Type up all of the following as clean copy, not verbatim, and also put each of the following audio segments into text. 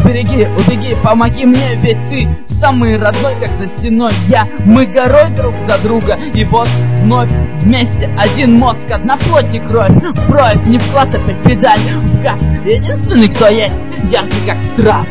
Убереги, убеги, помоги мне, ведь ты самый родной, как за стеной я. Мы горой друг за друга, и вот вновь вместе один мозг, одна плоть и кровь. Проявь, не вклад, опять педаль в газ. Единственный, кто есть, яркий как страз.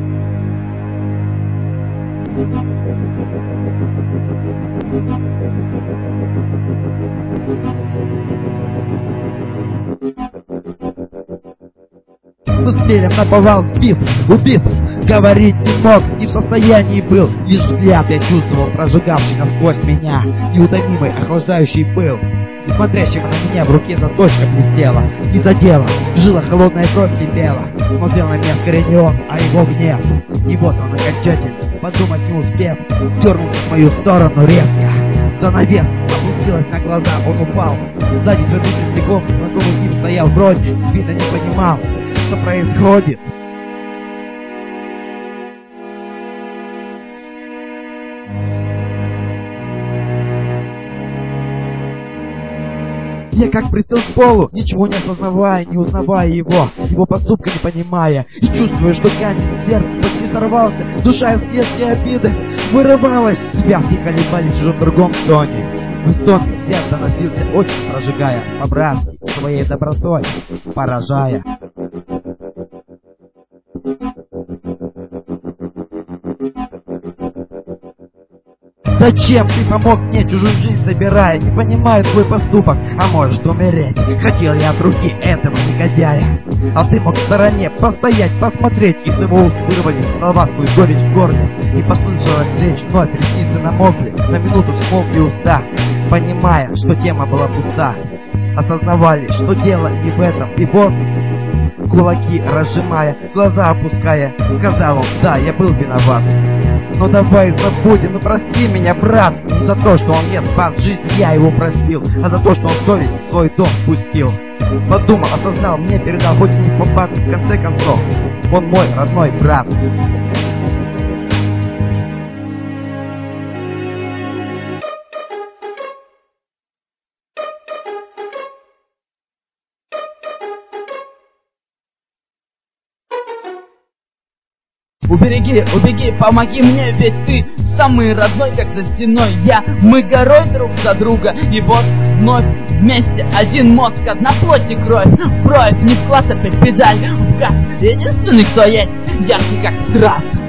С зверем наповал, сбит, убит. Говорить не мог, не в состоянии был. Лишь взгляд я чувствовал, прожигавший насквозь меня. Неутомимый, охлаждающий пыл. И смотрящего на меня в руке заточка блестела. Не задела, жила холодная кровь кипела. Смотрел на меня скорее не он, а его гнев. И вот он окончательно, подумать не успев, дернулся в мою сторону резко. Занавес опустилась на глаза, он упал. Сзади свернутым бегом знакомый им стоял вроде, видно не понимал, что происходит. Я как присел к полу, ничего не осознавая, не узнавая его поступка не понимая. И чувствую, что камень сердца почти сорвался, душа из детской обиды вырывалась. Связки колебались уже в другом тоне. В стоне в сердце носился, очень прожигая, по-братски, своей добротой поражая. Зачем ты помог мне, чужую жизнь забирая, не понимая свой поступок, а может умереть? Хотел я от руки этого негодяя, а ты мог в стороне постоять, посмотреть. Из его уст вырвались слова, свою горечь в горле, и послышалась речь вновь, ресницы намокли, на минуту смолкли уста, понимая, что тема была пуста. Осознавали, что дело не в этом, и вот, кулаки разжимая, глаза опуская, сказал он: да, я был виноват. Но давай забудем, ну прости меня, брат. Не за то, что он мне спас жизнь, я его простил, а за то, что он совесть в свой дом спустил. Подумал, осознал, мне передал, хоть и не в попад, в конце концов, он мой родной брат. Убереги, убеги, помоги мне, ведь ты самый родной, как за стеной я. Мы горой друг за друга, и вот вновь вместе один мозг, одна плоть и кровь. Проявь, не вклад, опять педаль в газ. Единственный, кто есть, яркий как страз.